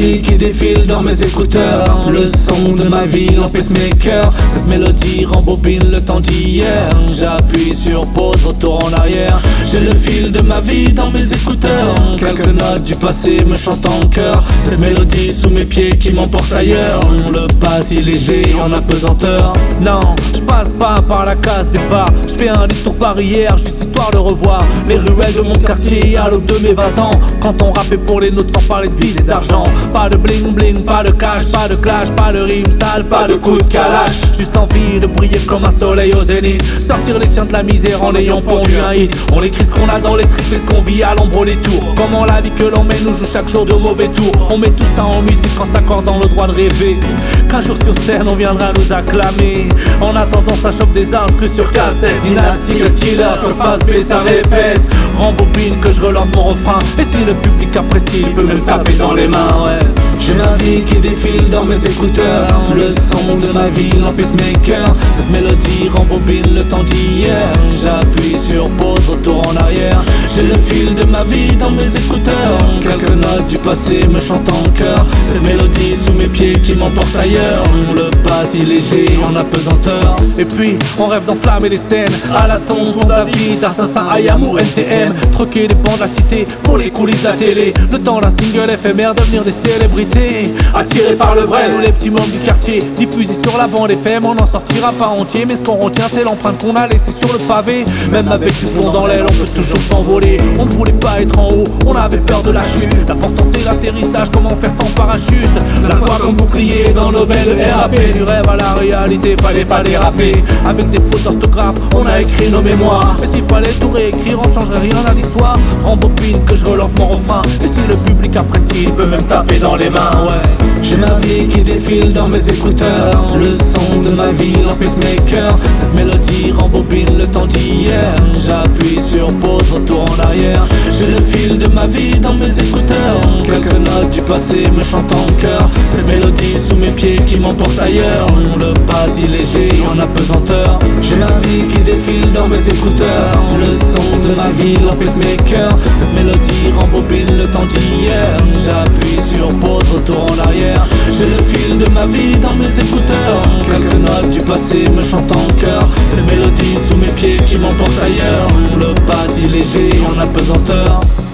vie qui défile dans mes écouteurs. Le son de ma ville en pacemaker. Cette mélodie rembobine le temps d'hier. J'appuie sur pause, retour en arrière. J'ai le fil de ma vie dans mes écouteurs. Quelques notes du passé me chantent en cœur. Cette mélodie sous mes pieds qui m'emporte ailleurs. Le pas si léger en apesanteur. Non, je passe pas par la case des bars. Je fais un détour par hier, juste histoire de revoir les ruelles de mon quartier à l'aube de mes 20 ans. Quand on rappait pour les nôtres sans parler de bise et d'argent. Pas de bling bling, pas de cash, pas de clash, pas de rime sale, pas de coup de calache. Juste envie de briller comme un soleil au zénith. Sortir les chiens de la misère en ayant pondu un hit. On écrit ce qu'on a dans les tripes et ce qu'on vit à l'ombre des tours. Comment la vie que l'on mène nous joue chaque jour de mauvais tours. On met tout ça en musique en s'accordant le droit de rêver qu'un jour sur scène on viendra nous acclamer. En attendant ça chope des intrus sur cassette. Dynastie, le killer, sur face B ça répète. Rembobine que je relance mon refrain. Et si le public apprécie, il peut même taper dans les mains, ouais. J'ai ma vie qui défile dans mes écouteurs. Le son de ma ville en pacemaker. Cette mélodie rembobine le temps d'hier. J'appuie sur pause, retour en arrière. J'ai le fil de ma vie dans mes écouteurs. Quelques notes du passé me chantent en cœur. Cette mélodie sous mes pieds qui m'emporte ailleurs. Le pas si léger en apesanteur. Et puis on rêve d'enflammer les scènes à la tombe pour David, Assassin, Ayam ou NTM. Troquer les bancs de la cité pour les coulisses de la télé. Le temps d'un single éphémère, devenir des célébrités. Attirés par le vrai, nous les petits mômes du quartier. Diffusés sur la bande FM, on n'en sortira pas entier. Mais ce qu'on retient c'est l'empreinte qu'on a laissée sur le pavé. Même avec du plomb dans l'aile on peut toujours s'envoler. On ne voulait pas être en haut, on avait peur de la chute. L'important c'est l'atterrissage, comment faire sans parachute. La foi comme bouclier dans nos veines de RAP. Du rêve à la réalité, fallait pas déraper. Avec des fautes d'orthographe, on a écrit nos mémoires. Mais s'il fallait tout réécrire, on ne changerait rien à l'histoire. Rembobine que je relance mon refrain. Et si le public apprécie, il peut même taper dans les mains, ouais. J'ai ma vie qui défile dans mes écouteurs. Le son de ma ville en pacemaker. Cette mélodie rembobine le temps d'hier. J'appuie sur pause, retour en arrière. J'ai le fil de ma vie dans mes écouteurs. Quelques notes du passé me chantent en cœur. Cette mélodie sous mes pieds qui m'emporte ailleurs. Le pas si léger en apesanteur. J'ai ma vie qui défile dans mes écouteurs. Le son de ma ville en pacemaker. Cette mélodie rembobine le temps d'hier. J'appuie sur pause, retour en arrière. J'ai le fil de ma vie dans mes écouteurs. Quelques notes du passé me chantent en cœur. Ces mélodies sous mes pieds qui m'emportent ailleurs. Le pas si léger en apesanteur.